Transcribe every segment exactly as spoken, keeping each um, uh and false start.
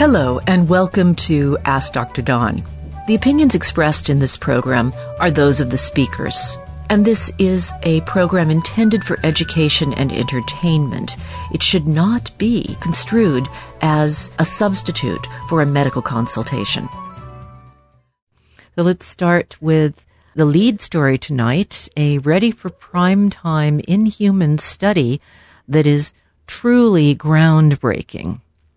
Hello, and welcome to Ask Doctor Dawn. The opinions expressed in this program are those of the speakers, and this is a program intended for education and entertainment. It should not be construed as a substitute for a medical consultation. So let's start with the lead story tonight, a ready for prime time in-human study that is truly groundbreaking.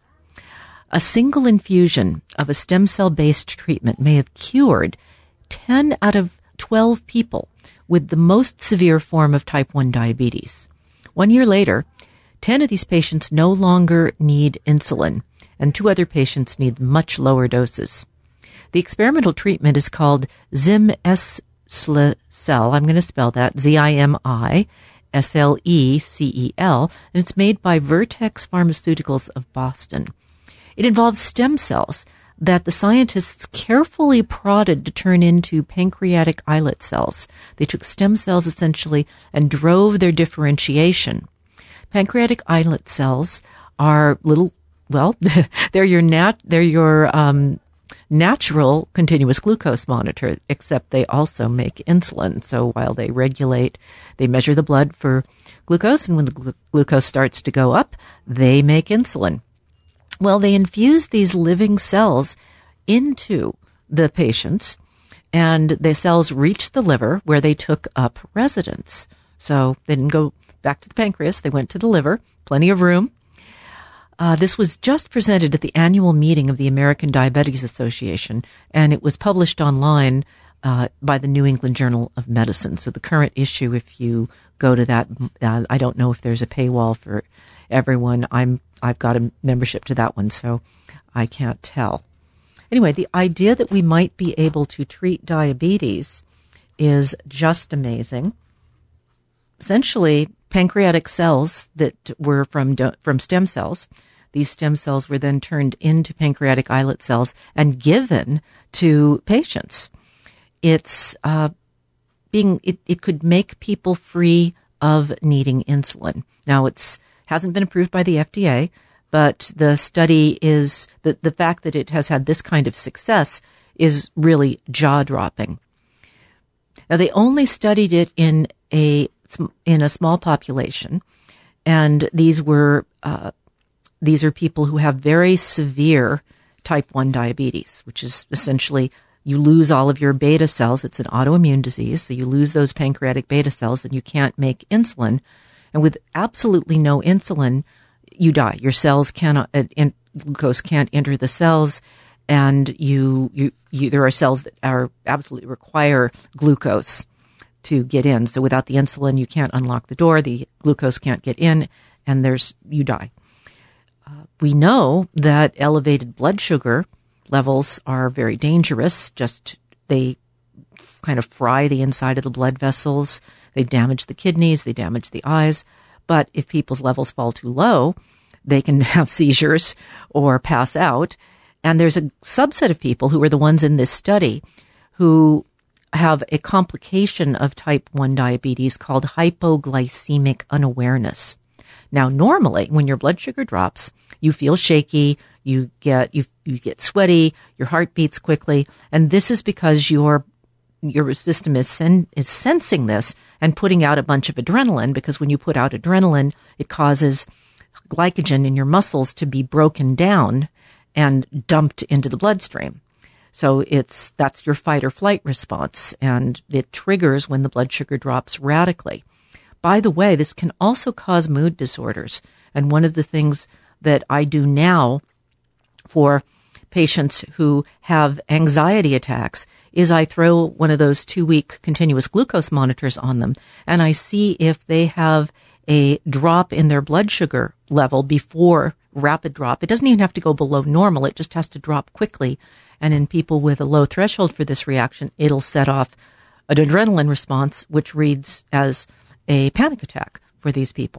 A single infusion of a stem cell-based treatment may have cured ten out of twelve people with the most severe form of type one diabetes. One year later, ten of these patients no longer need insulin, and two other patients need much lower doses. The experimental treatment is called Zimeslecel. I'm going to spell that, Z I M I S L E C E L, and it's made by Vertex Pharmaceuticals of Boston. It involves stem cells that the scientists carefully prodded to turn into pancreatic islet cells. They took stem cells essentially and drove their differentiation. Pancreatic islet cells are little, well, they're your nat, they're your um, natural continuous glucose monitor, except they also make insulin. So while they regulate, they measure the blood for glucose, and when the glu- glucose starts to go up, they make insulin. Well, they infused these living cells into the patients, and the cells reached the liver where they took up residence. So they didn't go back to the pancreas. They went to the liver, plenty of room. Uh, this was just presented at the annual meeting of the American Diabetes Association, and it was published online uh, by the New England Journal of Medicine. So the current issue, if you go to that, uh, I don't know if there's a paywall for everyone. I'm I've got a membership to that one, so I can't tell. Anyway, the idea that we might be able to treat diabetes is just amazing. Essentially, pancreatic cells that were from from stem cells, these stem cells were then turned into pancreatic islet cells and given to patients. It's uh, being it, it could make people free of needing insulin. Now, it's hasn't been approved by the F D A, but the study is, the, the fact that it has had this kind of success is really jaw-dropping. Now, they only studied it in a, in a small population, and these were, uh, these are people who have very severe type one diabetes, which is essentially you lose all of your beta cells. It's an autoimmune disease, so you lose those pancreatic beta cells and you can't make insulin. And with absolutely no insulin, you die. Your cells cannot, uh, in, glucose can't enter the cells, and you, you, you, there are cells that are absolutely require glucose to get in. So without the insulin, you can't unlock the door. The glucose can't get in, and there's you die. Uh, we know that elevated blood sugar levels are very dangerous. Just they kind of fry the inside of the blood vessels. They damage the kidneys, they damage the eyes. But if people's levels fall too low, they can have seizures or pass out. And there's a subset of people who are the ones in this study who have a complication of type one diabetes called hypoglycemic unawareness. Now, normally, when your blood sugar drops, you feel shaky, you get you you get sweaty, your heart beats quickly, and this is because your your system is sen- is sensing this and putting out a bunch of adrenaline, because when you put out adrenaline, it causes glycogen in your muscles to be broken down and dumped into the bloodstream. So it's that's your fight or flight response, and it triggers when the blood sugar drops radically. By the way, this can also cause mood disorders, and one of the things that I do now for patients who have anxiety attacks is I throw one of those two-week continuous glucose monitors on them, and I see if they have a drop in their blood sugar level before rapid drop. It doesn't even have to go below normal. It just has to drop quickly. And in people with a low threshold for this reaction, it'll set off an adrenaline response, which reads as a panic attack for these people.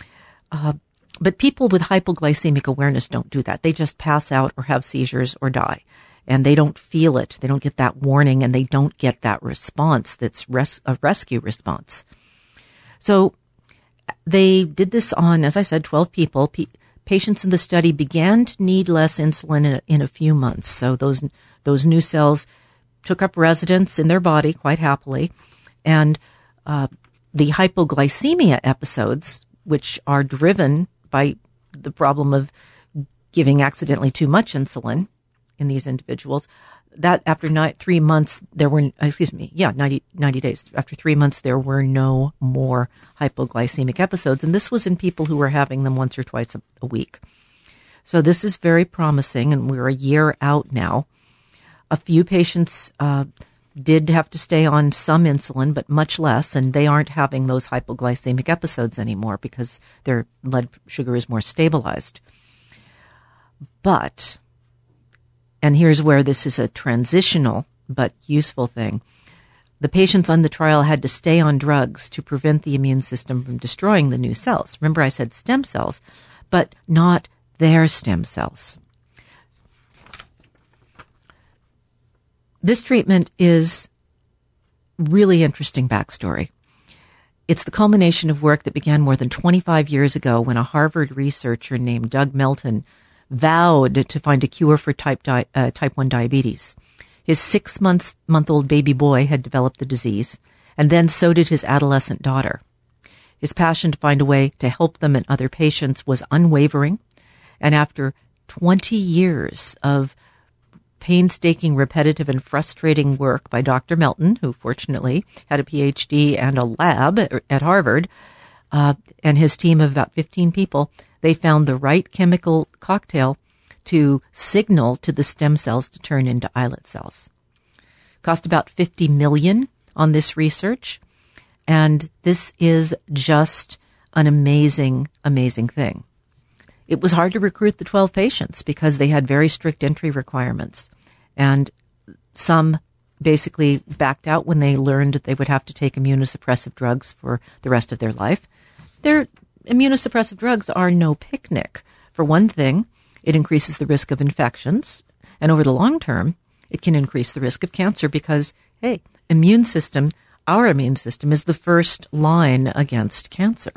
Uh, but people with hypoglycemic awareness don't do that. They just pass out or have seizures or die. And they don't feel it. They don't get that warning, and they don't get that response that's res- a rescue response. So they did this on, as I said, twelve people. P- patients in the study began to need less insulin in a, in a few months. So those those new cells took up residence in their body quite happily. And uh, the hypoglycemia episodes, which are driven by the problem of giving accidentally too much insulin in these individuals, that after ni- three months, there were, excuse me, yeah, ninety, ninety days. After three months, there were no more hypoglycemic episodes. And this was in people who were having them once or twice a, a week. So this is very promising, and we're a year out now. A few patients uh, did have to stay on some insulin, but much less, and they aren't having those hypoglycemic episodes anymore because their blood sugar is more stabilized. But, and here's where this is a transitional but useful thing, the patients on the trial had to stay on drugs to prevent the immune system from destroying the new cells. Remember, I said stem cells, but not their stem cells. This treatment is really interesting backstory. It's the culmination of work that began more than twenty-five years ago when a Harvard researcher named Doug Melton vowed to find a cure for type, di- uh, type one diabetes. His six-month-old baby boy had developed the disease, and then so did his adolescent daughter. His passion to find a way to help them and other patients was unwavering, and after twenty years of painstaking, repetitive, and frustrating work by Doctor Melton, who fortunately had a P H D and a lab at Harvard, uh, and his team of about fifteen people, they found the right chemical cocktail to signal to the stem cells to turn into islet cells. Cost about fifty million dollars on this research, and this is just an amazing, amazing thing. It was hard to recruit the twelve patients because they had very strict entry requirements, and some basically backed out when they learned that they would have to take immunosuppressive drugs for the rest of their life. Their immunosuppressive drugs are no picnic. For one thing, it increases the risk of infections, and over the long term, it can increase the risk of cancer because, hey, immune system, our immune system is the first line against cancer.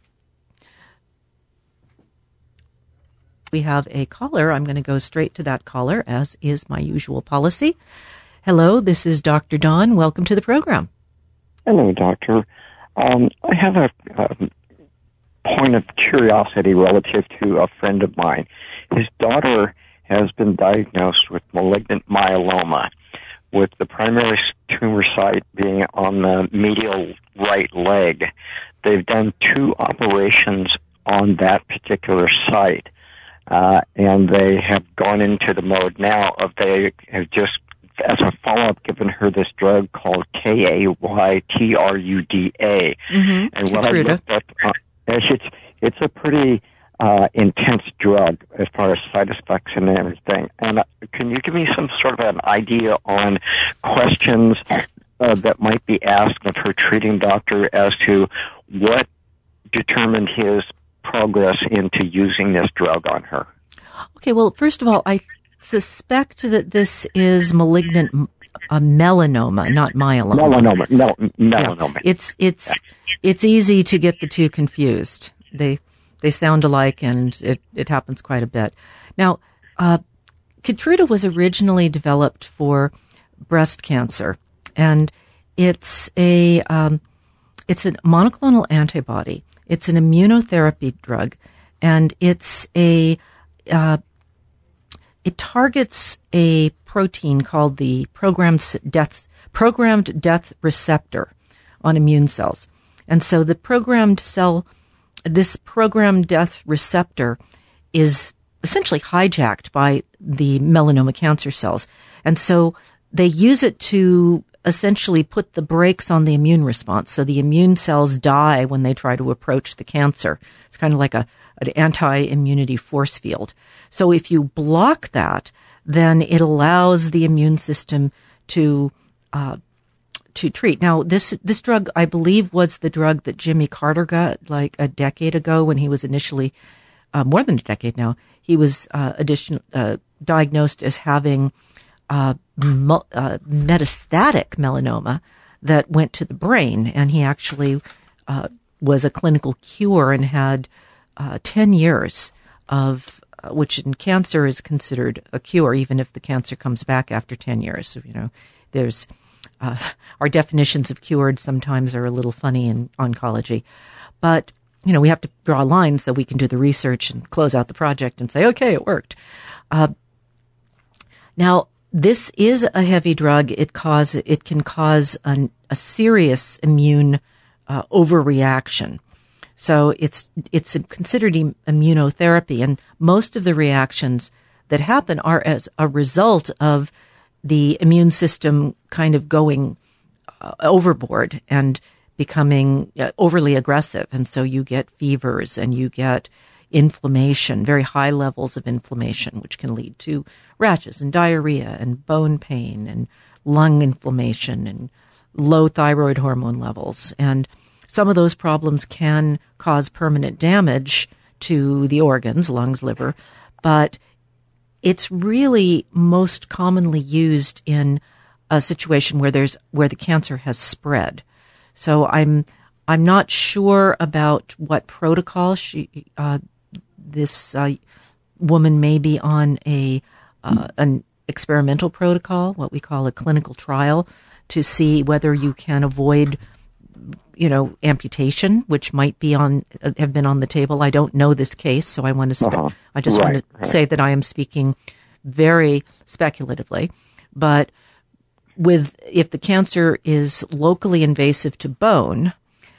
We have a caller. I'm going to go straight to that caller, as is my usual policy. Hello, this is Doctor Don. Welcome to the program. Hello, Doctor. Um, I have a, a point of curiosity relative to a friend of mine. His daughter has been diagnosed with malignant myeloma, with the primary tumor site being on the medial right leg. They've done two operations on that particular site. Uh, and they have gone into the mode now of they have just, as a follow-up, given her this drug called K A Y T R U D A. Mm-hmm. And what I looked at, uh, it's, it's a pretty uh, intense drug as far as side effects and everything. And uh, can you give me some sort of an idea on questions uh, that might be asked of her treating doctor as to what determined his progress into using this drug on her? Okay, well, first of all, I suspect that this is malignant uh, melanoma, not myeloma. Melanoma, no, melanoma. Yeah, it's it's it's easy to get the two confused. They they sound alike, and it, it happens quite a bit. Now, uh, Keytruda was originally developed for breast cancer, and it's a um, it's a monoclonal antibody. It's an immunotherapy drug, and it's a uh, it targets a protein called the programmed death programmed death receptor on immune cells. And so the programmed cell, this programmed death receptor, is essentially hijacked by the melanoma cancer cells, and so they use it to essentially put the brakes on the immune response. So the immune cells die when they try to approach the cancer. It's kind of like a, an anti-immunity force field. So if you block that, then it allows the immune system to uh, to treat. Now, this this drug, I believe, was the drug that Jimmy Carter got like a decade ago when he was initially, uh, more than a decade now, he was uh, addition, uh, diagnosed as having Uh, mo- uh, metastatic melanoma that went to the brain, and he actually uh, was a clinical cure and had uh, ten years of uh, which in cancer is considered a cure, even if the cancer comes back after ten years. So, you know, there's uh, our definitions of cured sometimes are a little funny in oncology, but you know, we have to draw lines so we can do the research and close out the project and say, okay, it worked. Uh, now, this is a heavy drug. It cause it can cause an, a serious immune uh, overreaction. So it's it's considered im- immunotherapy, and most of the reactions that happen are as a result of the immune system kind of going uh, overboard and becoming uh, overly aggressive. And so you get fevers and you get inflammation, very high levels of inflammation, which can lead to rashes and diarrhea and bone pain and lung inflammation and low thyroid hormone levels. And some of those problems can cause permanent damage to the organs, lungs, liver, but it's really most commonly used in a situation where there's where the cancer has spread. So I'm I'm not sure about what protocol she uh, this uh, woman may be on a uh, an experimental protocol, what we call a clinical trial, to see whether you can avoid, you know, amputation, which might be on uh, have been on the table. I don't know this case, so I want to spe- uh-huh. I just right, want to right. say that I am speaking very speculatively, but with if the cancer is locally invasive to bone,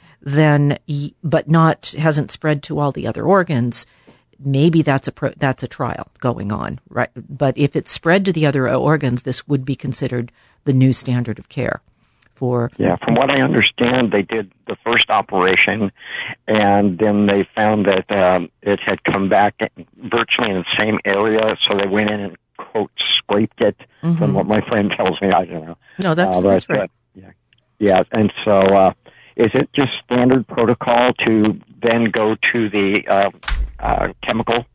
then but not hasn't spread to all the other organs, maybe that's a pro, that's a trial going on, right? But if it's spread to the other organs, this would be considered the new standard of care. For yeah, from what I understand, they did the first operation, and then they found that um, it had come back virtually in the same area, so they went in and quote scraped it. Mm-hmm. From what my friend tells me, I don't know. No, that's, uh, but, that's right. Uh, yeah, yeah, and so uh, is it just standard protocol to then go to the uh, uh, chemical?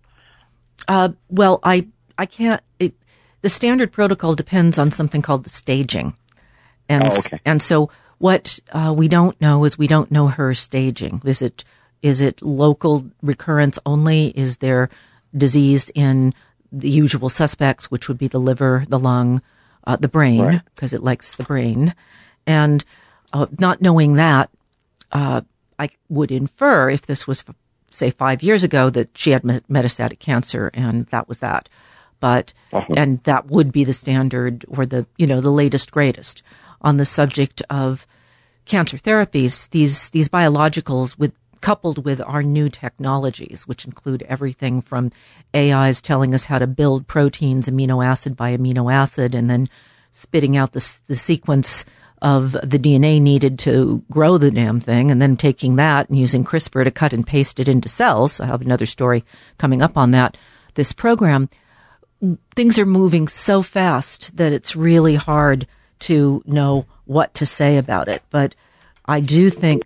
Uh, well, I I can't. It, the standard protocol depends on something called the staging. And, oh, okay. and so what uh, we don't know is we don't know her staging. Is it is it local recurrence only? Is there disease in the usual suspects, which would be the liver, the lung, uh, the brain, because right. it likes the brain? And uh, not knowing that, uh, I would infer if this was, say, five years ago, that she had metastatic cancer, and that was that. But uh-huh. and that would be the standard or the you know the latest greatest. On the subject of cancer therapies, these these biologicals, with coupled with our new technologies, which include everything from A Is telling us how to build proteins amino acid by amino acid, and then spitting out the the sequence of the D N A needed to grow the damn thing, and then taking that and using CRISPR to cut and paste it into cells. I have another story coming up on that. This program, things are moving so fast that it's really hard to know what to say about it. But I do think,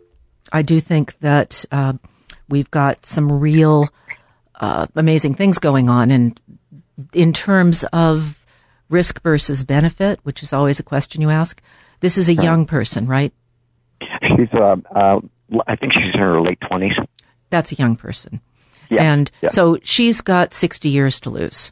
I do think that uh, we've got some real uh, amazing things going on. And in terms of risk versus benefit, which is always a question you ask, this is a young person, right? She's, uh, uh, I think she's in her late twenties. That's a young person. Yeah. And yeah. so she's got sixty years to lose.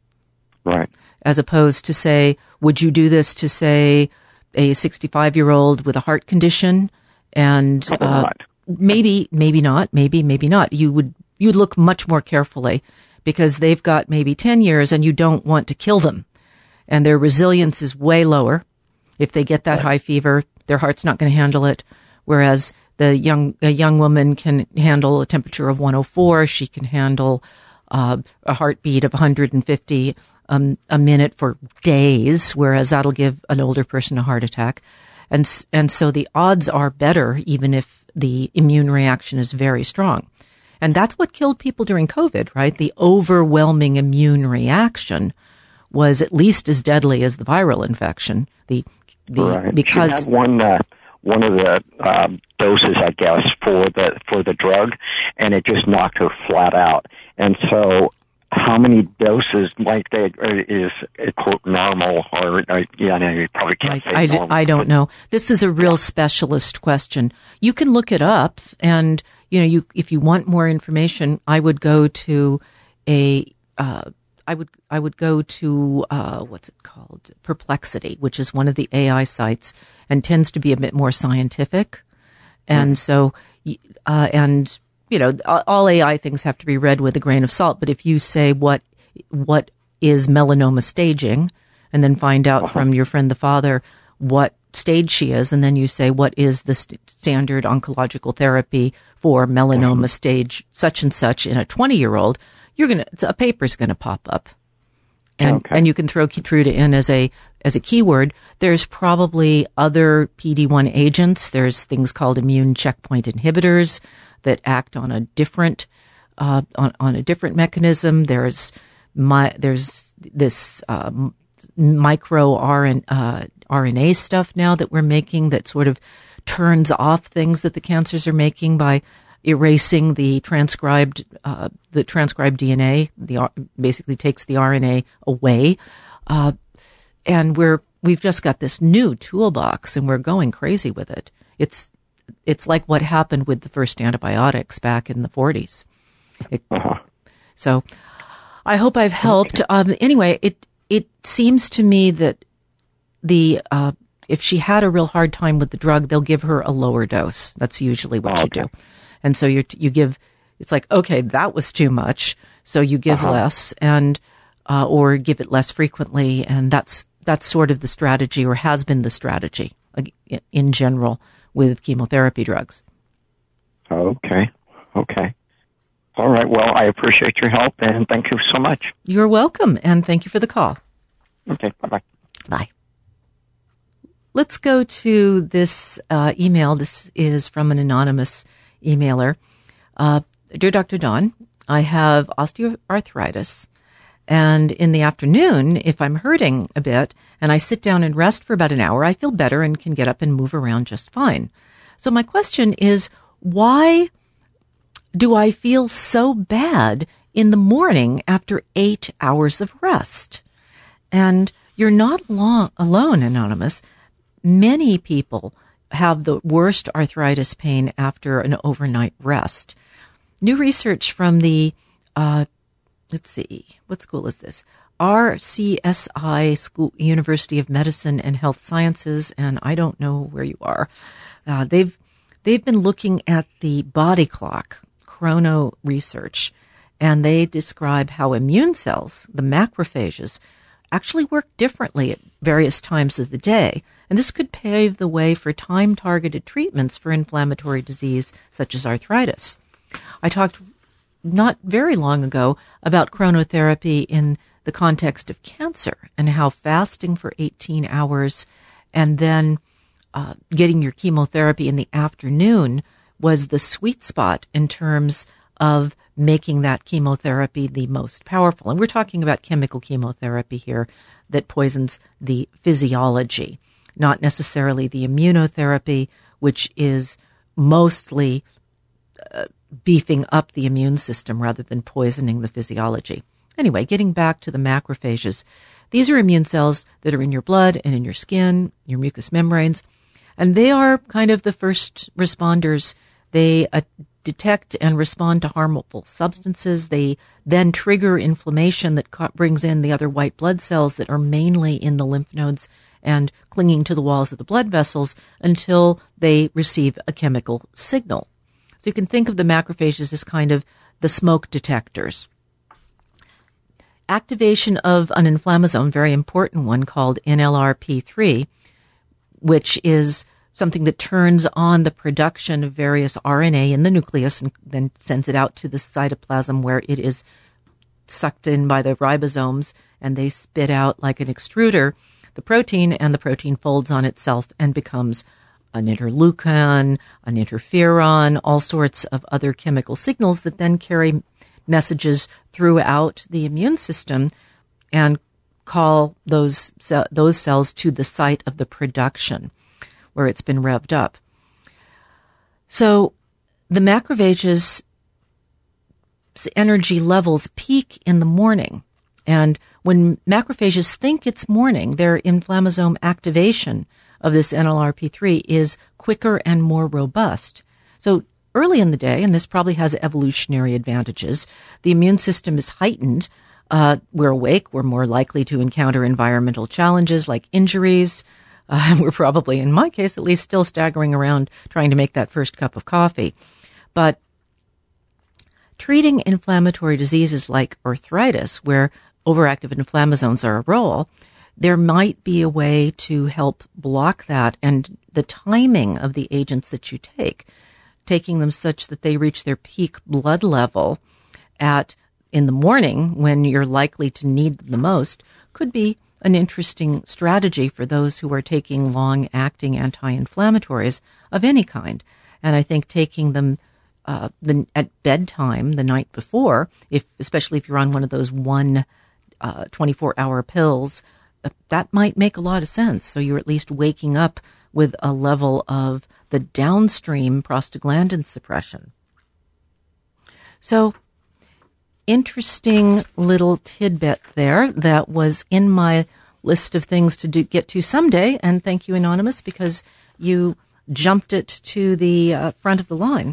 Right. As opposed to, say, would you do this to, say, a sixty-five-year-old with a heart condition? And uh, maybe, maybe not, maybe, maybe not. You would you'd look much more carefully because they've got maybe ten years and you don't want to kill them. And their resilience is way lower. If they get that right. high fever, their heart's not going to handle it. Whereas the young a young woman can handle a temperature of one oh four. She can handle uh, a heartbeat of one hundred fifty Um, a minute for days, whereas that'll give an older person a heart attack. And and so the odds are better even if the immune reaction is very strong. And that's what killed people during COVID, right? The overwhelming immune reaction was at least as deadly as the viral infection. The, the right. because she had one uh, one of the uh, doses, I guess, for the for the drug, and it just knocked her flat out. And so how many doses like that is, quote, normal, or, uh, yeah, no, you probably can't I, say I, normal. I don't know. This is a real specialist question. You can look it up, and, you know, you if you want more information, I would go to a, uh, I would, I would go to, uh, what's it called? Perplexity, which is one of the A I sites and tends to be a bit more scientific. And mm. so, uh, and, you know, all A I things have to be read with a grain of salt. But if you say what what is melanoma staging, and then find out uh-huh. from your friend the father what stage she is, and then you say what is the st- standard oncological therapy for melanoma uh-huh. stage such and such in a twenty-year-old, you're gonna a paper's gonna pop up, and okay. and you can throw Keytruda in as a as a keyword. There's probably other P D one agents. There's things called immune checkpoint inhibitors that act on a different uh, on, on a different mechanism. There's my there's this um, micro R N, uh, R N A stuff now that we're making that sort of turns off things that the cancers are making by erasing the transcribed uh, the transcribed D N A. The basically takes the R N A away, uh, and we're we've just got this new toolbox, and we're going crazy with it. It's It's like what happened with the first antibiotics back in the forties. It, uh-huh. So I hope I've helped. Okay. Um, anyway, it it seems to me that the uh, if she had a real hard time with the drug, they'll give her a lower dose. That's usually what oh, you okay. do. And so you you give, it's like, okay, that was too much. So you give uh-huh. less and uh, or give it less frequently. And that's that's sort of the strategy, or has been the strategy in general with chemotherapy drugs. Okay. Okay. All right. Well, I appreciate your help, and thank you so much. You're welcome, and thank you for the call. Okay. Bye-bye. Bye. Let's go to this uh, email. This is from an anonymous emailer. Uh, Dear Doctor Dawn, I have osteoarthritis, and in the afternoon, if I'm hurting a bit and I sit down and rest for about an hour, I feel better and can get up and move around just fine. So my question is, why do I feel so bad in the morning after eight hours of rest? And you're not long, alone, Anonymous. Many people have the worst arthritis pain after an overnight rest. New research from the, uh, let's see, what school is this? R C S I School, University of Medicine and Health Sciences, and I don't know where you are. Uh, they've they've been looking at the body clock, chrono research, and they describe how immune cells, the macrophages, actually work differently at various times of the day. And this could pave the way for time-targeted treatments for inflammatory disease such as arthritis. I talked not very long ago about chronotherapy in the context of cancer and how fasting for eighteen hours and then uh, getting your chemotherapy in the afternoon was the sweet spot in terms of making that chemotherapy the most powerful. And we're talking about chemical chemotherapy here that poisons the physiology, not necessarily the immunotherapy, which is mostly uh, beefing up the immune system rather than poisoning the physiology. Anyway, getting back to the macrophages, these are immune cells that are in your blood and in your skin, your mucous membranes, and they are kind of the first responders. They uh, detect and respond to harmful substances. They then trigger inflammation that ca- brings in the other white blood cells that are mainly in the lymph nodes and clinging to the walls of the blood vessels until they receive a chemical signal. So you can think of the macrophages as kind of the smoke detectors. Activation of an inflammasome, very important one called N L R P three, which is something that turns on the production of various R N A in the nucleus and then sends it out to the cytoplasm where it is sucked in by the ribosomes and they spit out like an extruder the protein, and the protein folds on itself and becomes an interleukin, an interferon, all sorts of other chemical signals that then carry messages throughout the immune system and call those those cells to the site of the production where it's been revved up. So the macrophages energy levels peak in the morning. And when macrophages think it's morning, their inflammasome activation of this N L R P three is quicker and more robust. So early in the day, and this probably has evolutionary advantages, the immune system is heightened. Uh, we're awake. We're more likely to encounter environmental challenges like injuries. Uh, we're probably, in my case at least, still staggering around trying to make that first cup of coffee. But treating inflammatory diseases like arthritis, where overactive inflammasomes are a role, there might be a way to help block that, and the timing of the agents that you take, taking them such that they reach their peak blood level at in the morning when you're likely to need them the most, could be an interesting strategy for those who are taking long-acting anti-inflammatories of any kind. And I think taking them uh, the, at bedtime the night before, if especially if you're on one of those one uh, twenty-four hour pills, uh, that might make a lot of sense. So you're at least waking up with a level of the downstream prostaglandin suppression. So, interesting little tidbit there that was in my list of things to do, get to someday. And thank you, Anonymous, because you jumped it to the uh, front of the line.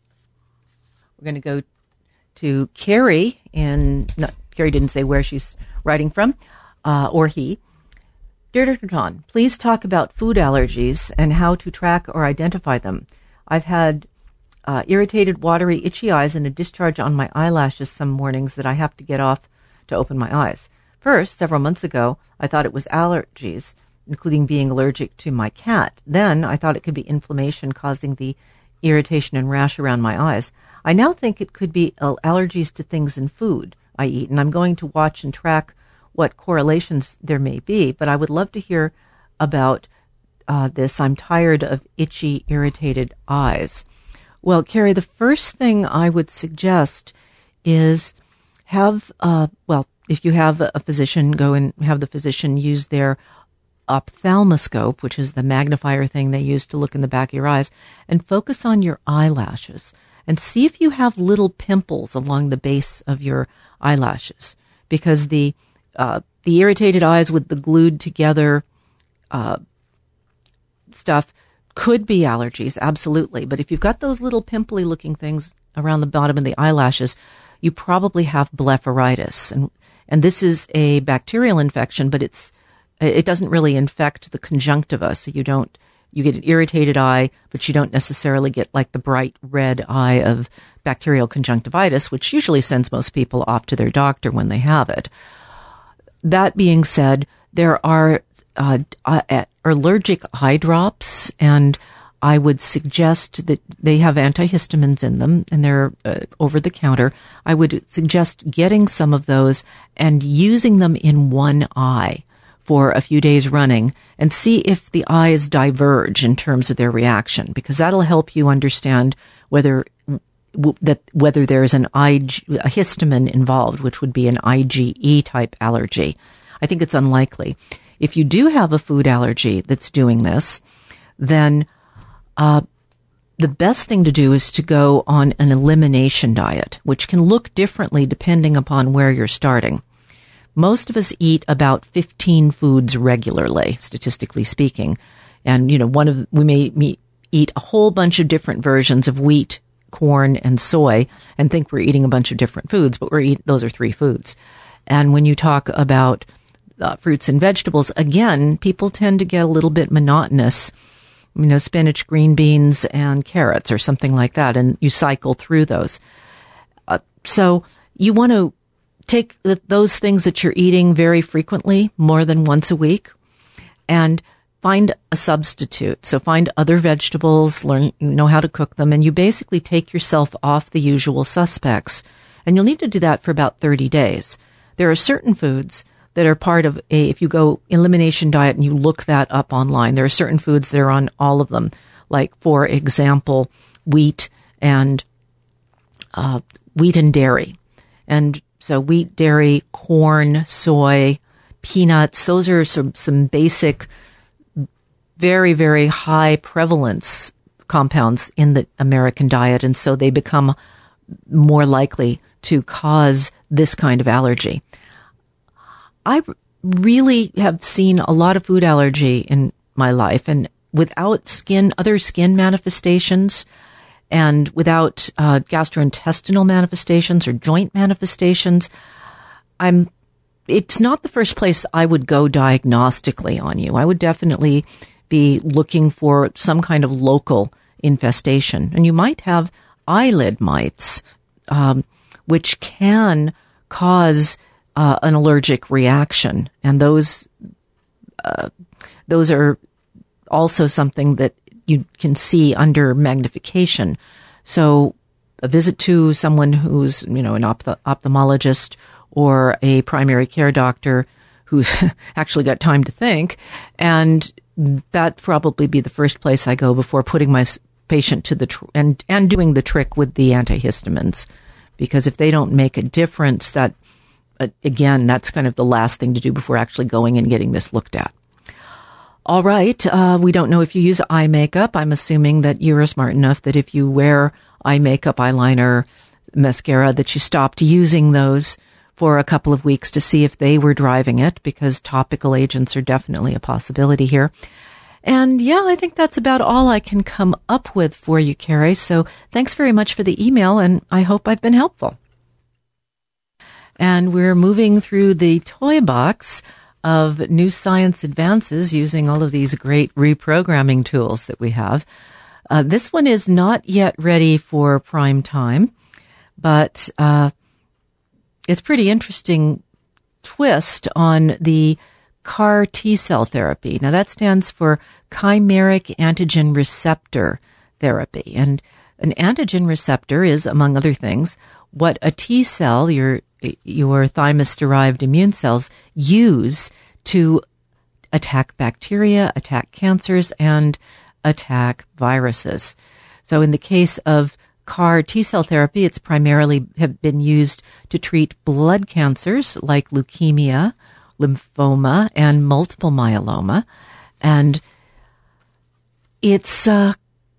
We're going to go to Carrie in, no, Carrie didn't say where she's writing from, uh, or he. Dear Doctor John, please talk about food allergies and how to track or identify them. I've had Uh, irritated, watery, itchy eyes and a discharge on my eyelashes some mornings that I have to get off to open my eyes. First, several months ago, I thought it was allergies, including being allergic to my cat. Then I thought it could be inflammation causing the irritation and rash around my eyes. I now think it could be allergies to things in food I eat, and I'm going to watch and track what correlations there may be, but I would love to hear about uh, this. I'm tired of itchy, irritated eyes. Well, Carrie, the first thing I would suggest is have, uh, well, if you have a physician, go and have the physician use their ophthalmoscope, which is the magnifier thing they use to look in the back of your eyes, and focus on your eyelashes and see if you have little pimples along the base of your eyelashes, because the uh, the irritated eyes with the glued together uh, stuff could be allergies, absolutely. But if you've got those little pimply looking things around the bottom of the eyelashes, you probably have blepharitis. And and this is a bacterial infection, but it's it doesn't really infect the conjunctiva. So you don't you get an irritated eye, but you don't necessarily get like the bright red eye of bacterial conjunctivitis, which usually sends most people off to their doctor when they have it. That being said, there are Uh, uh, allergic eye drops, and I would suggest that they have antihistamines in them, and they're uh, over the counter. I would suggest getting some of those and using them in one eye for a few days running and see if the eyes diverge in terms of their reaction, because that'll help you understand whether w- that whether there's an I G, a histamine involved, which would be an IgE type allergy. I think it's unlikely. If you do have a food allergy that's doing this, then uh, the best thing to do is to go on an elimination diet, which can look differently depending upon where you're starting. Most of us eat about fifteen foods regularly, statistically speaking. And, you know, one of we may me, eat a whole bunch of different versions of wheat, corn, and soy and think we're eating a bunch of different foods, but we're eat, those are three foods. And when you talk about Uh, fruits and vegetables, again, people tend to get a little bit monotonous, you know, spinach, green beans, and carrots or something like that, and you cycle through those. Uh, so you want to take the, those things that you're eating very frequently, more than once a week, and find a substitute. So find other vegetables, learn, know how to cook them, and you basically take yourself off the usual suspects. And you'll need to do that for about thirty days. There are certain foods that are part of a, if you go elimination diet and you look that up online, there are certain foods that are on all of them, like, for example, wheat and uh, wheat and dairy. And so wheat, dairy, corn, soy, peanuts, those are some, some basic, very, very high prevalence compounds in the American diet. And so they become more likely to cause this kind of allergy. I really have seen a lot of food allergy in my life, and without skin, other skin manifestations, and without uh, gastrointestinal manifestations or joint manifestations, I'm. It's not the first place I would go diagnostically on you. I would definitely be looking for some kind of local infestation, and you might have eyelid mites, um, which can cause uh, an allergic reaction, and those uh, those are also something that you can see under magnification. So a visit to someone who's, you know, an opth- ophthalmologist or a primary care doctor who's actually got time to think, and that probably be the first place I go before putting my patient to the tr- and and doing the trick with the antihistamines, because if they don't make a difference, that uh, again, that's kind of the last thing to do before actually going and getting this looked at. All right, uh, we don't know if you use eye makeup. I'm assuming that you're smart enough that if you wear eye makeup, eyeliner, mascara, that you stopped using those for a couple of weeks to see if they were driving it, because topical agents are definitely a possibility here. And yeah, I think that's about all I can come up with for you, Carrie. So thanks very much for the email, and I hope I've been helpful. And we're moving through the toy box of new science advances using all of these great reprogramming tools that we have. Uh, this one is not yet ready for prime time, but uh it's pretty interesting twist on the C A R T-cell therapy. Now, that stands for chimeric antigen receptor therapy. And an antigen receptor is, among other things, what a T-cell, your your thymus-derived immune cells, use to attack bacteria, attack cancers, and attack viruses. So in the case of C A R T-cell therapy, it's primarily have been used to treat blood cancers like leukemia, lymphoma, and multiple myeloma. And it's uh,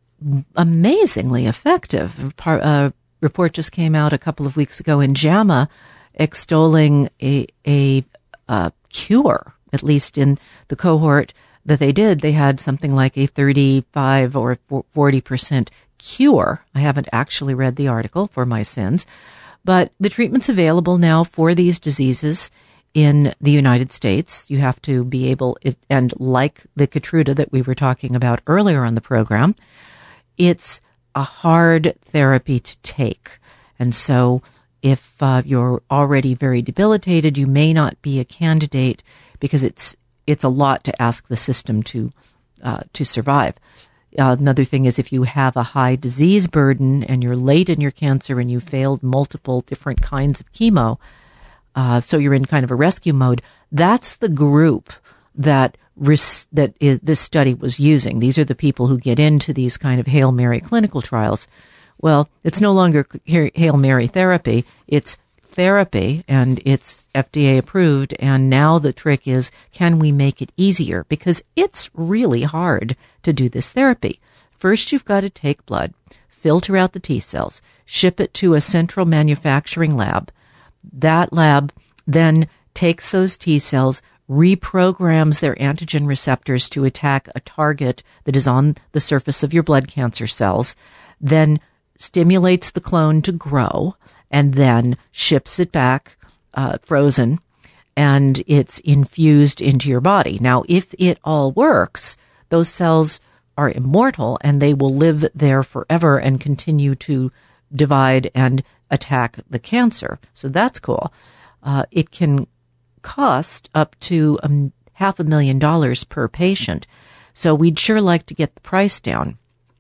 amazingly effective. A report just came out a couple of weeks ago in JAMA extolling a, a, a cure, at least in the cohort that they did. They had something like a thirty-five or forty percent cure. I haven't actually read the article for my sins, but the treatment's available now for these diseases in the United States. You have to be able, and like the Keytruda that we were talking about earlier on the program, it's a hard therapy to take. And so if uh, you're already very debilitated, you may not be a candidate because it's it's a lot to ask the system to uh, to survive. Uh, another thing is if you have a high disease burden and you're late in your cancer and you failed multiple different kinds of chemo, uh, so you're in kind of a rescue mode, that's the group that res- that is, this study was using. These are the people who get into these kind of Hail Mary clinical trials. Well, it's no longer Hail Mary therapy. It's therapy, and it's F D A approved. And now the trick is, can we make it easier? Because it's really hard to do this therapy. First, you've got to take blood, filter out the T cells, ship it to a central manufacturing lab. That lab then takes those T cells, reprograms their antigen receptors to attack a target that is on the surface of your blood cancer cells, then stimulates the clone to grow, and then ships it back uh, frozen, and it's infused into your body. Now, if it all works, those cells are immortal, and they will live there forever and continue to divide and attack the cancer. So that's cool. Uh, it can cost up to um, half a million dollars per patient. So we'd sure like to get the price down.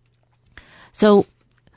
So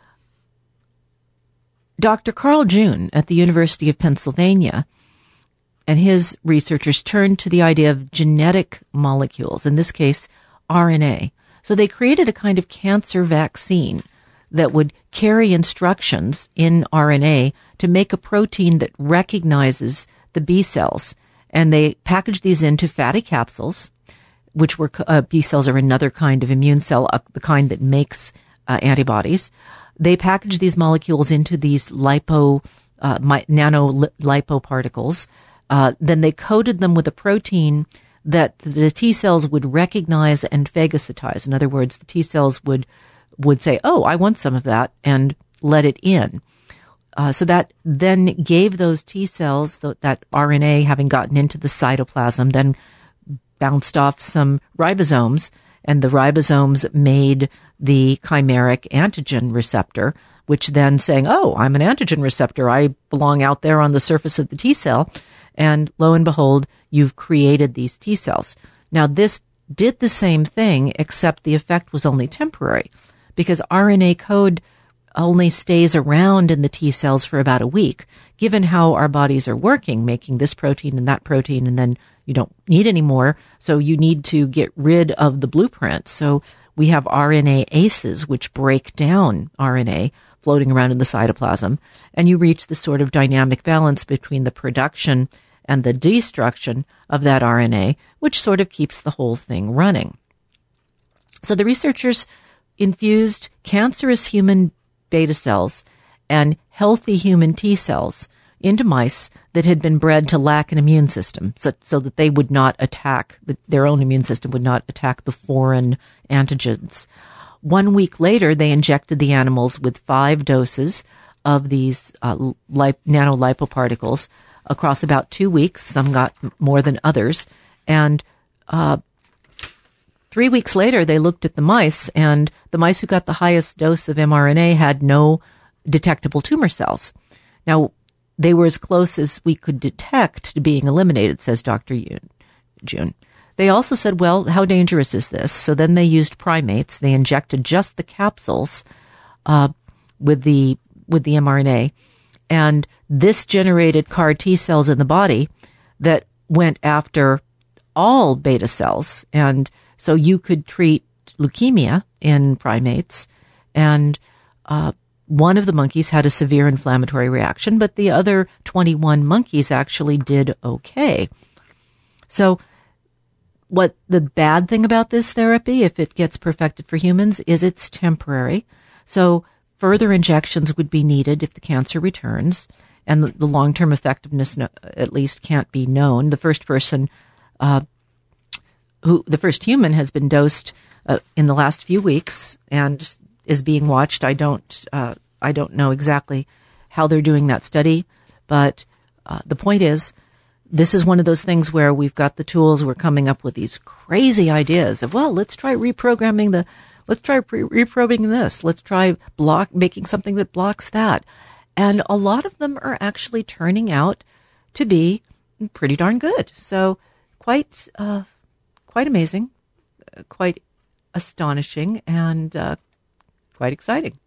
Doctor Carl June at the University of Pennsylvania and his researchers turned to the idea of genetic molecules, in this case, R N A. So they created a kind of cancer vaccine that would carry instructions in R N A to make a protein that recognizes the B cells. And they packaged these into fatty capsules, which were uh, B cells are another kind of immune cell, uh, the kind that makes uh, antibodies. They packaged these molecules into these lipo uh, my, nano lipoparticles. Uh, then they coated them with a protein that the T cells would recognize and phagocytize. In other words, the T cells would would say, "Oh, I want some of that," and let it in. Uh, so that then gave those T cells, th- that R N A having gotten into the cytoplasm, then bounced off some ribosomes, and the ribosomes made the chimeric antigen receptor, which then saying, "Oh, I'm an antigen receptor. I belong out there on the surface of the T cell." And lo and behold, you've created these T cells. Now, this did the same thing, except the effect was only temporary, because R N A code only stays around in the T cells for about a week, given how our bodies are working, making this protein and that protein, and then you don't need any more, so you need to get rid of the blueprint. So we have R N A aces, which break down R N A floating around in the cytoplasm, and you reach this sort of dynamic balance between the production and the destruction of that R N A, which sort of keeps the whole thing running. So the researchers infused cancerous human beta cells and healthy human T cells into mice that had been bred to lack an immune system, so, so that they would not attack, the, their own immune system would not attack the foreign antigens. One week later, they injected the animals with five doses of these uh, lip, nanolipoparticles across about two weeks. Some got more than others. And uh, three weeks later, they looked at the mice, and the mice who got the highest dose of mRNA had no detectable tumor cells. Now, they were as close as we could detect to being eliminated, says Doctor June. They also said, well, how dangerous is this? So then they used primates. They injected just the capsules uh, with the with the mRNA, and this generated CAR T cells in the body that went after all beta cells. And so you could treat leukemia in primates, and uh, one of the monkeys had a severe inflammatory reaction, but the other twenty-one monkeys actually did okay. So what the bad thing about this therapy, if it gets perfected for humans, is it's temporary. So further injections would be needed if the cancer returns, and the, the long-term effectiveness no, at least can't be known. The first person, uh, who the first human has been dosed uh, in the last few weeks and is being watched. I don't, uh, I don't know exactly how they're doing that study, but uh, the point is, this is one of those things where we've got the tools, we're coming up with these crazy ideas of, well, let's try reprogramming the, let's try pre- reprogramming this, let's try block making something that blocks that. And a lot of them are actually turning out to be pretty darn good. So quite, uh, quite amazing, uh, quite astonishing, and uh, quite exciting.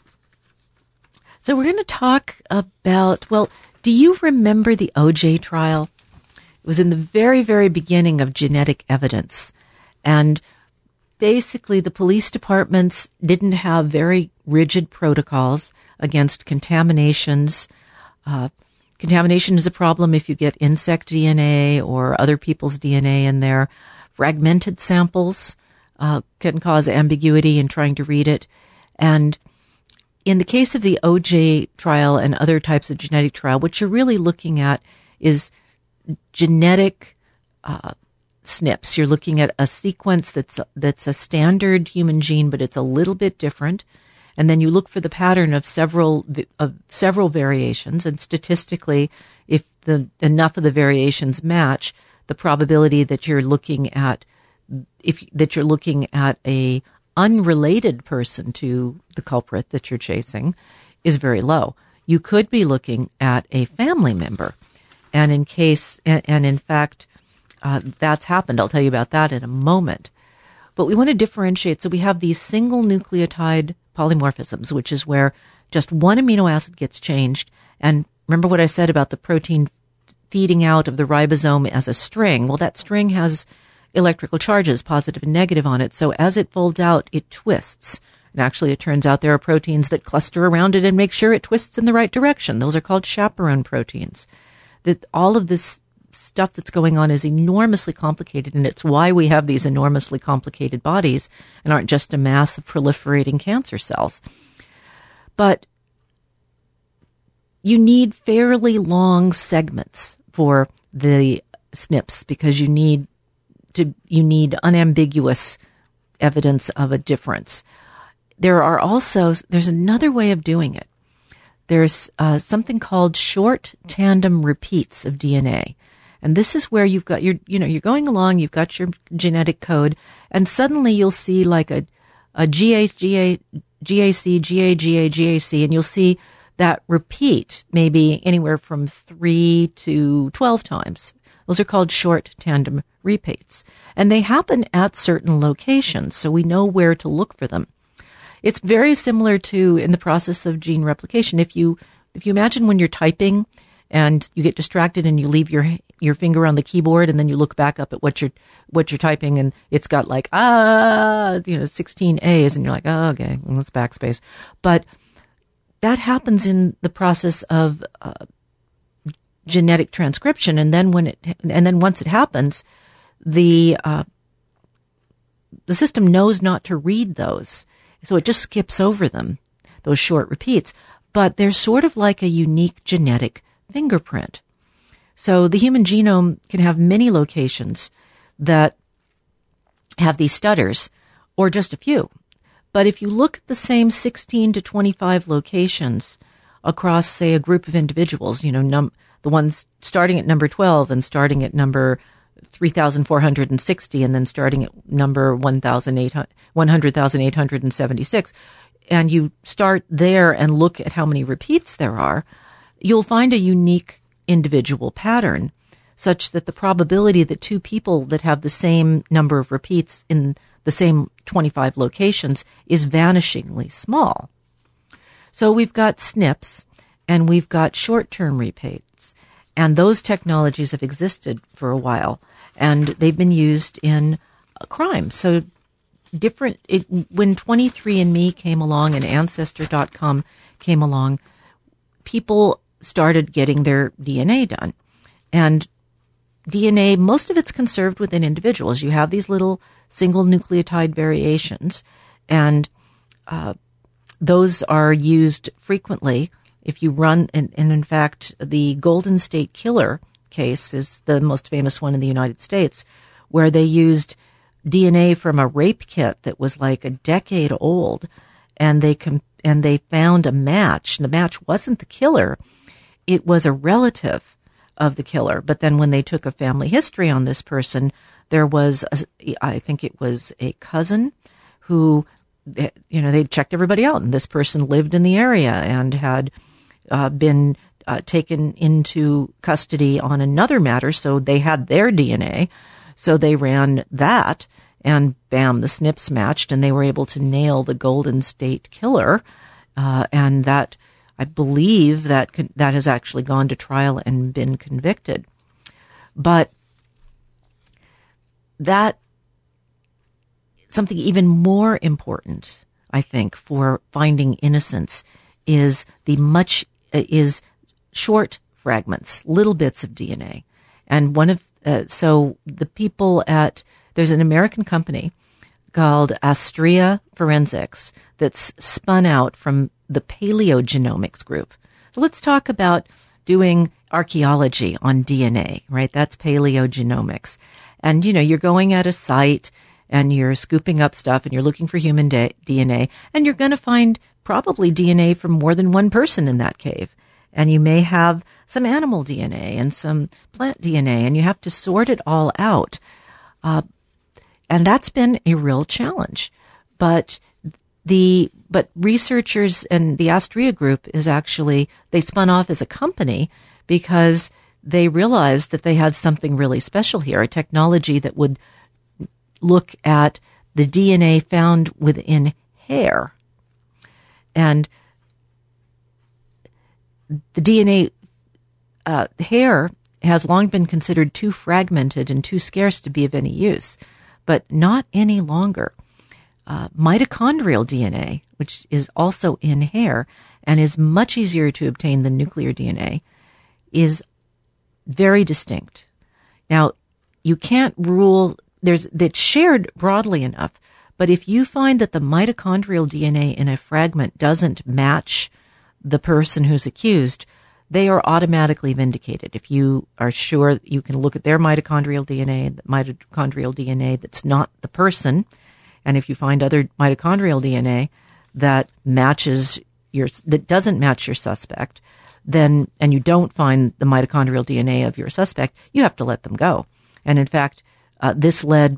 So we're going to talk about, well, do you remember the O J trial? It was in the very, very beginning of genetic evidence. And basically the police departments didn't have very rigid protocols against contaminations. Uh, contamination is a problem if you get insect D N A or other people's D N A in there. Fragmented samples uh, can cause ambiguity in trying to read it. And in the case of the O J trial and other types of genetic trial, what you're really looking at is genetic uh, S N Ps. You're looking at a sequence that's that's a standard human gene, but it's a little bit different. And then you look for the pattern of several of several variations, and statistically, if the enough of the variations match, the probability that you're looking at if that you're looking at a unrelated person to the culprit that you're chasing is very low. You could be looking at a family member. And in case, and, and in fact, uh, that's happened. I'll tell you about that in a moment. But we want to differentiate. So we have these single nucleotide polymorphisms, which is where just one amino acid gets changed. And remember what I said about the protein feeding out of the ribosome as a string? Well, that string has electrical charges, positive and negative, on it. So as it folds out, it twists. And actually, it turns out there are proteins that cluster around it and make sure it twists in the right direction. Those are called chaperone proteins. That all of this stuff that's going on is enormously complicated, and it's why we have these enormously complicated bodies and aren't just a mass of proliferating cancer cells. But you need fairly long segments for the S N Ps because you need to you need unambiguous evidence of a difference. There are also there's another way of doing it. There's uh, something called short tandem repeats of D N A. And this is where you've got your, you know, you're going along, you've got your genetic code, and suddenly you'll see like a, a G A, G A, G A C, G A, G A, G A C, and you'll see that repeat maybe anywhere from three to twelve times. Those are called short tandem repeats. And they happen at certain locations, so we know where to look for them. It's very similar to in the process of gene replication. If you if you imagine when you're typing and you get distracted and you leave your your finger on the keyboard and then you look back up at what you're what you're typing and it's got like ah you know sixteen A's and you're like, oh, okay, well, let's backspace. But that happens in the process of uh, genetic transcription, and then when it and then once it happens, the uh, the system knows not to read those. So it just skips over them, those short repeats. But they're sort of like a unique genetic fingerprint. So the human genome can have many locations that have these stutters, or just a few. But if you look at the same sixteen to twenty-five locations across, say, a group of individuals, you know, num- the ones starting at number twelve and starting at number three thousand four hundred sixty and then starting at number one hundred thousand eight hundred seventy-six, and you start there and look at how many repeats there are, you'll find a unique individual pattern such that the probability that two people that have the same number of repeats in the same twenty-five locations is vanishingly small. So we've got S N Ps and we've got short-term repeats, and those technologies have existed for a while, and they've been used in uh, crime. So different, it, when twenty-three and me came along and Ancestor dot com came along, people started getting their D N A done. And D N A, most of it's conserved within individuals. You have these little single nucleotide variations, and uh, those are used frequently if you run, and, and in fact, the Golden State Killer case is the most famous one in the United States, where they used D N A from a rape kit that was like a decade old, and they com- and they found a match. The match wasn't the killer. It was a relative of the killer. But then when they took a family history on this person, there was, a, I think it was a cousin who, you know, they'd checked everybody out, and this person lived in the area and had uh, been uh, taken into custody on another matter, so they had their D N A. So they ran that, and bam, the S N Ps matched, and they were able to nail the Golden State Killer, uh, and that, I believe that that has actually gone to trial and been convicted. But that, something even more important, I think, for finding innocence is the much, is short fragments, little bits of D N A. And one of, uh, so the people at, there's an American company called Astrea Forensics that's spun out from the paleogenomics group. So let's talk about doing archaeology on D N A, right? That's paleogenomics. And, you know, you're going at a site and you're scooping up stuff and you're looking for human D N A, and you're going to find probably D N A from more than one person in that cave. And you may have some animal D N A and some plant D N A, and you have to sort it all out. Uh, and that's been a real challenge. But the but researchers and the Astrea group is actually, they spun off as a company because they realized that they had something really special here, a technology that would look at the D N A found within hair. And the D N A uh, hair has long been considered too fragmented and too scarce to be of any use, but not any longer. Uh, mitochondrial D N A, which is also in hair and is much easier to obtain than nuclear D N A, is very distinct. Now, you can't rule, there's, it's shared broadly enough, but if you find that the mitochondrial D N A in a fragment doesn't match the person who's accused, they are automatically vindicated. If you are sure, you can look at their mitochondrial D N A, the mitochondrial D N A that's not the person, and if you find other mitochondrial D N A that matches your, that doesn't match your suspect, then, and you don't find the mitochondrial D N A of your suspect, you have to let them go. And in fact, uh, this led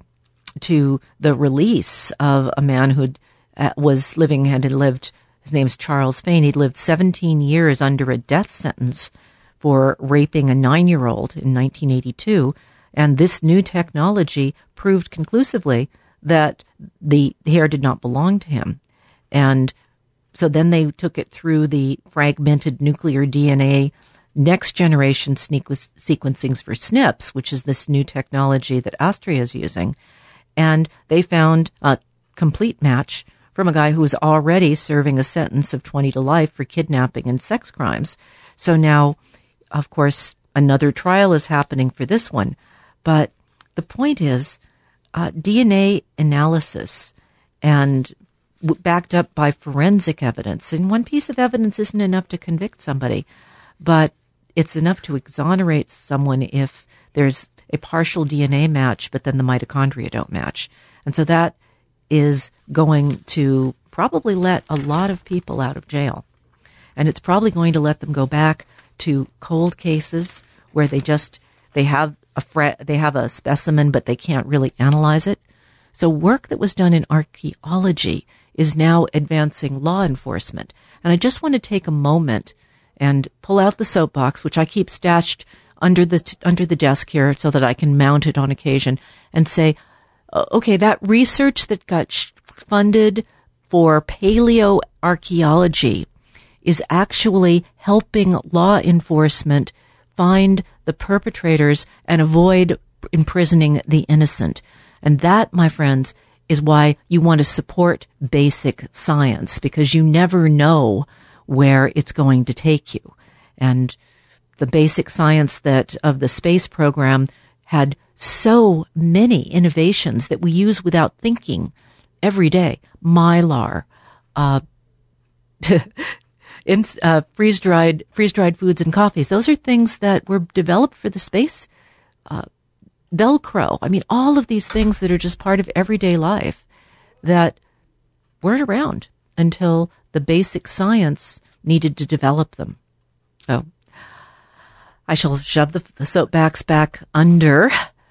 to the release of a man who uh, was living, had lived, his name's Charles Fain. He'd lived seventeen years under a death sentence for raping a nine-year-old in nineteen eighty-two. And this new technology proved conclusively that the hair did not belong to him. And so then they took it through the fragmented nuclear D N A next generation sequencing for S N Ps, which is this new technology that Astria is using. And they found a complete match from a guy who was already serving a sentence of twenty to life for kidnapping and sex crimes. So now, of course, another trial is happening for this one. But the point is, uh, D N A analysis and w- backed up by forensic evidence. And one piece of evidence isn't enough to convict somebody, but it's enough to exonerate someone if there's a partial D N A match, but then the mitochondria don't match. And so that is going to probably let a lot of people out of jail. And it's probably going to let them go back to cold cases where they just, they have a fra- they have a specimen, but they can't really analyze it. So work that was done in archaeology is now advancing law enforcement. And I just want to take a moment and pull out the soapbox, which I keep stashed under the t- under the desk here so that I can mount it on occasion, and say, okay, that research that got sh- funded for paleoarchaeology is actually helping law enforcement find the perpetrators and avoid imprisoning the innocent. And that, my friends, is why you want to support basic science, because you never know where it's going to take you. And the basic science that of the space program had so many innovations that we use without thinking every day. Mylar, uh, in, uh, freeze-dried, freeze-dried foods and coffees. Those are things that were developed for the space. Uh, Velcro. I mean, all of these things that are just part of everyday life that weren't around until the basic science needed to develop them. Oh, I shall shove the soapbox back under.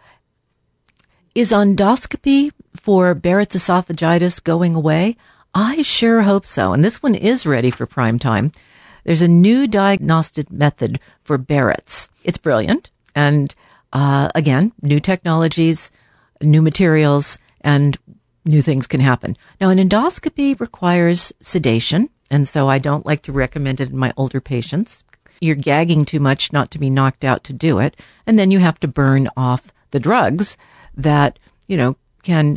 Is endoscopy for Barrett's esophagitis going away? I sure hope so. And this one is ready for prime time. There's a new diagnostic method for Barrett's. It's brilliant. And uh, again, new technologies, new materials, and new things can happen. Now, an endoscopy requires sedation, and so I don't like to recommend it in my older patients. You're gagging too much not to be knocked out to do it. And then you have to burn off the drugs that, you know, can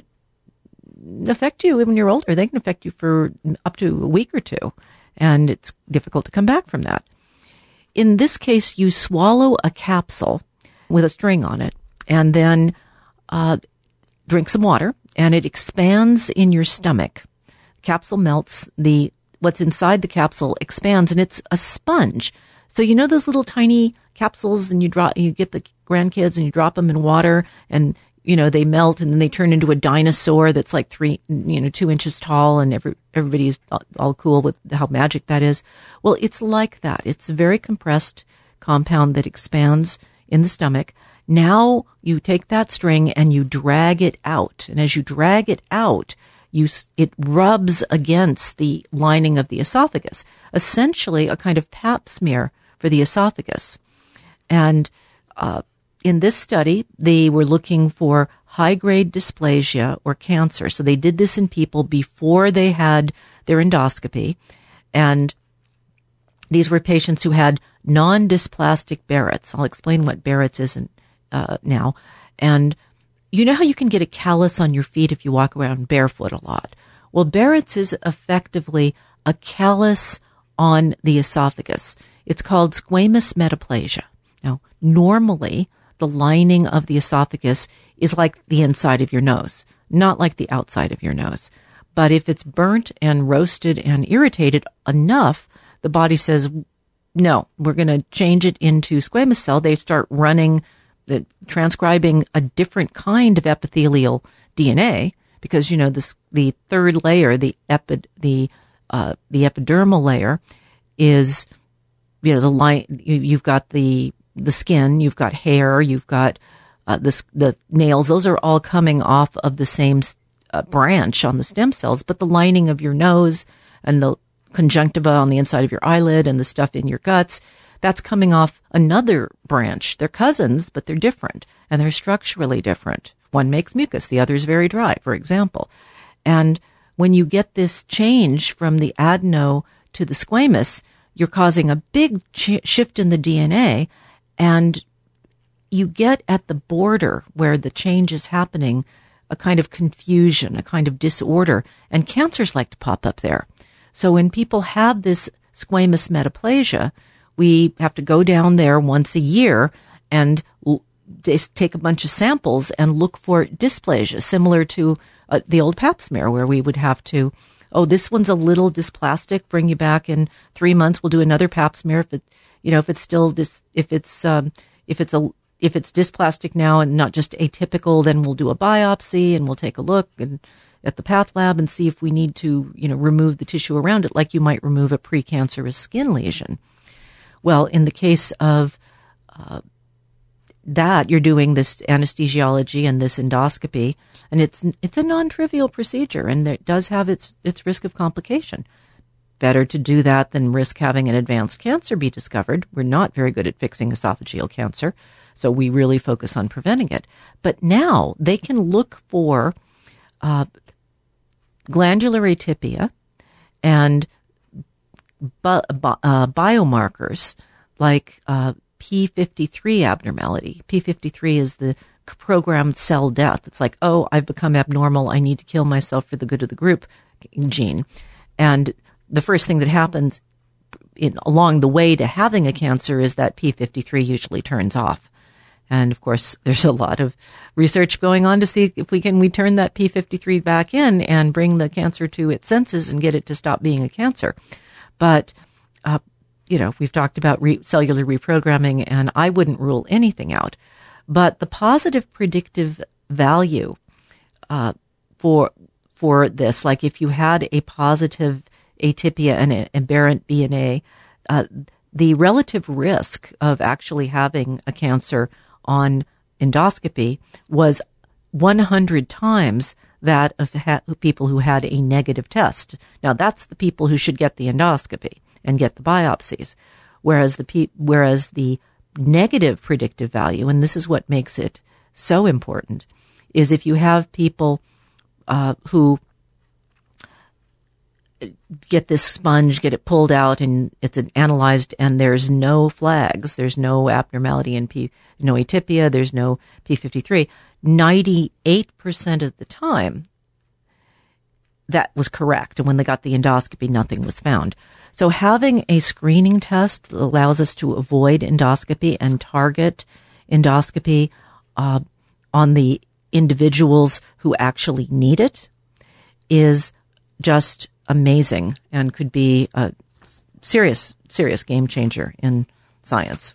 affect you when you're older. They can affect you for up to a week or two. And it's difficult to come back from that. In this case, you swallow a capsule with a string on it and then uh, drink some water, and it expands in your stomach. The capsule melts. The what's inside the capsule expands, and it's a sponge. So you know those little tiny capsules, and you drop, you get the grandkids and you drop them in water, and you know they melt, and then they turn into a dinosaur that's like three, you know, two inches tall, and every everybody's all cool with how magic that is. Well, it's like that. It's a very compressed compound that expands in the stomach. Now you take that string and you drag it out, and as you drag it out, you it rubs against the lining of the esophagus, essentially a kind of pap smear for the esophagus. And uh, in this study, they were looking for high-grade dysplasia or cancer. So they did this in people before they had their endoscopy. And these were patients who had non-dysplastic Barrett's. I'll explain what Barrett's is in, uh, now. And you know how you can get a callus on your feet if you walk around barefoot a lot? Well, Barrett's is effectively a callus on the esophagus. It's called squamous metaplasia. Now, normally, the lining of the esophagus is like the inside of your nose, not like the outside of your nose. But if it's burnt and roasted and irritated enough, the body says, no, we're going to change it into squamous cell. They start running, the, transcribing a different kind of epithelial D N A because, you know, this, the third layer, the epi, the, uh, the epidermal layer is, you know, the line, you, you've got the, the skin, you've got hair, you've got, uh, the, the nails. Those are all coming off of the same uh, branch on the stem cells, but the lining of your nose and the conjunctiva on the inside of your eyelid and the stuff in your guts, that's coming off another branch. They're cousins, but they're different, and they're structurally different. One makes mucus, the other is very dry, for example. And when you get this change from the adeno to the squamous, you're causing a big ch- shift in the D N A, and you get at the border where the change is happening a kind of confusion, a kind of disorder, and cancers like to pop up there. So when people have this squamous metaplasia, we have to go down there once a year and l- take a bunch of samples and look for dysplasia, similar to uh, the old pap smear, where we would have to, oh, this one's a little dysplastic, bring you back in three months, we'll do another pap smear. If it, you know, if it's still dis, if it's um, if it's a if it's dysplastic now and not just atypical, then we'll do a biopsy and we'll take a look and at the path lab and see if we need to, you know, remove the tissue around it like you might remove a precancerous skin lesion. Well, in the case of uh, that, you're doing this anesthesiology and this endoscopy, and it's it's a non-trivial procedure, and it does have its its risk of complication. Better to do that than risk having an advanced cancer be discovered. We're not very good at fixing esophageal cancer, so we really focus on preventing it. But now they can look for uh, glandular atypia and bi- bi- uh, biomarkers like uh, P fifty-three abnormality. P fifty-three is the programmed cell death. It's like, oh, I've become abnormal, I need to kill myself for the good of the group gene. And the first thing that happens in, along the way to having a cancer is that P fifty-three usually turns off. And of course, there's a lot of research going on to see if we can we turn that P fifty-three back in and bring the cancer to its senses and get it to stop being a cancer. But, uh, you know, we've talked about re- cellular reprogramming, and I wouldn't rule anything out. But the positive predictive value uh, for for this, like if you had a positive atypia and an aberrant B N A, uh, the relative risk of actually having a cancer on endoscopy was one hundred times that of ha- people who had a negative test. Now, that's the people who should get the endoscopy and get the biopsies, whereas the pe- whereas the negative predictive value, and this is what makes it so important, is if you have people uh, who get this sponge, get it pulled out, and it's analyzed, and there's no flags, there's no abnormality in P, no atypia, there's no P fifty-three. ninety-eight percent of the time, that was correct. And when they got the endoscopy, nothing was found. So having a screening test that allows us to avoid endoscopy and target endoscopy uh, on the individuals who actually need it is just amazing and could be a serious, serious game changer in science.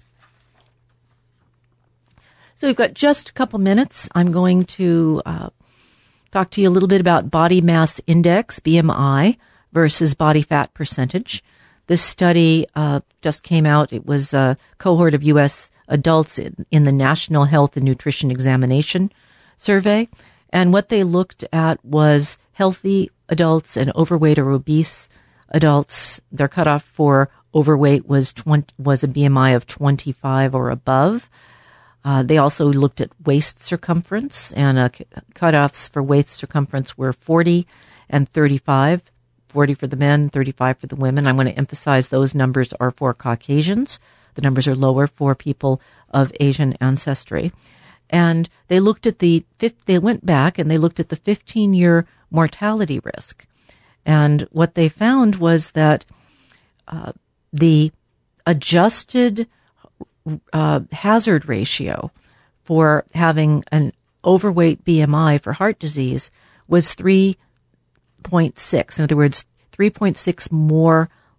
So we've got just a couple minutes. I'm going to uh, talk to you a little bit about body mass index, B M I, versus body fat percentage. This study uh, just came out. It was a cohort of U S adults in, in the National Health and Nutrition Examination Survey. And what they looked at was healthy adults and overweight or obese adults. Their cutoff for overweight was twenty, was a B M I of twenty-five or above. Uh, they also looked at waist circumference, and uh, cutoffs for waist circumference were forty and thirty-five, forty for the men, thirty-five for the women. I'm going to emphasize those numbers are for Caucasians. The numbers are lower for people of Asian ancestry. And they looked at the, they went back and they looked at the fifteen-year mortality risk. And what they found was that uh, the adjusted uh, hazard ratio for having an overweight B M I for heart disease was three point six. In other words, three point six more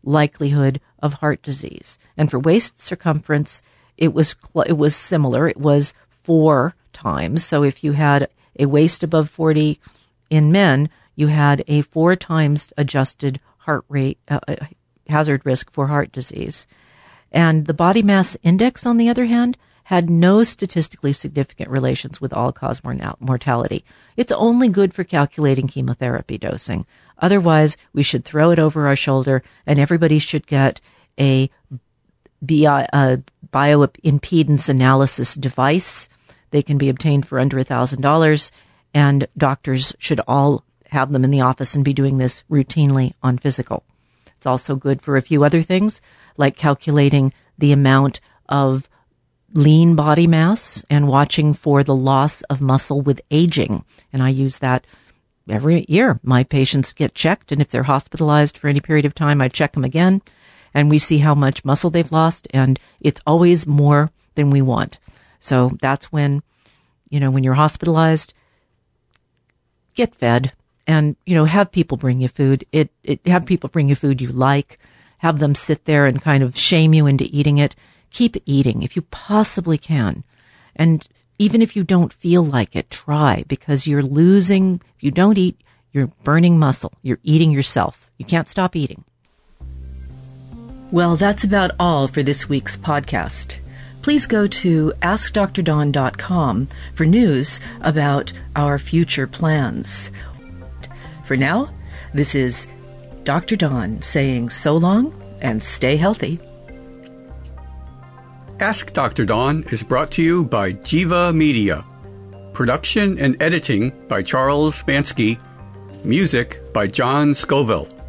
likelihood of heart disease. And for waist circumference, it was cl- it was similar. It was four times. So if you had a waist above forty in men, you had a four times adjusted heart rate uh, hazard risk for heart disease. And the body mass index, on the other hand, had no statistically significant relations with all-cause mortality. It's only good for calculating chemotherapy dosing. Otherwise, we should throw it over our shoulder, and everybody should get a, bi- a bioimpedance analysis device. They can be obtained for under one thousand dollars, and doctors should all have them in the office and be doing this routinely on physical. It's also good for a few other things, like calculating the amount of lean body mass and watching for the loss of muscle with aging. And I use that every year. My patients get checked, and if they're hospitalized for any period of time, I check them again, and we see how much muscle they've lost, and it's always more than we want. So that's when, you know, when you're hospitalized, get fed. And, you know, have people bring you food. It, it, have people bring you food you like. Have them sit there and kind of shame you into eating it. Keep eating if you possibly can. And even if you don't feel like it, try, because you're losing. If you don't eat, you're burning muscle. You're eating yourself. You can't stop eating. Well, that's about all for this week's podcast. Please go to ask dr dawn dot com for news about our future plans. For now, this is Doctor Dawn saying so long and stay healthy. Ask Doctor Dawn is brought to you by Jiva Media. Production and editing by Charles Bansky. Music by John Scoville.